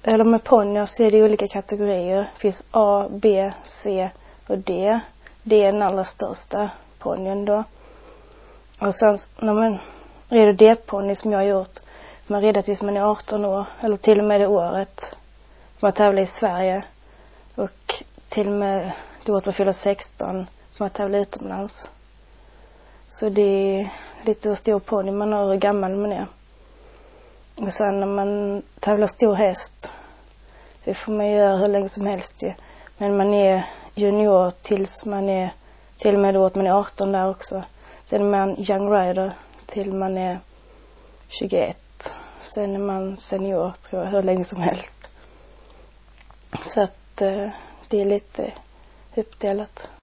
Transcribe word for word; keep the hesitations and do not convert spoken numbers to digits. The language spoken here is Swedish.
eller med ponnyer så är det olika kategorier. Det finns A, B, C och D. Det är den allra största ponnyn då. Och sen när man rider D-ponny som jag har gjort, man rider tills man är arton år, eller till och med det året man tävlar i Sverige. Och till och med det året man fyller sexton man tävlar utomlands. Så det är lite stor ponny man har hur gammal man är. Och sen när man tävlar stor häst, det får man göra hur länge som helst ju. Men man är junior tills man är, till och med då att man är arton där också. Sen är man young rider till man är tjugoett. Sen är man senior tror jag hur länge som helst. Så att eh, det är lite uppdelat.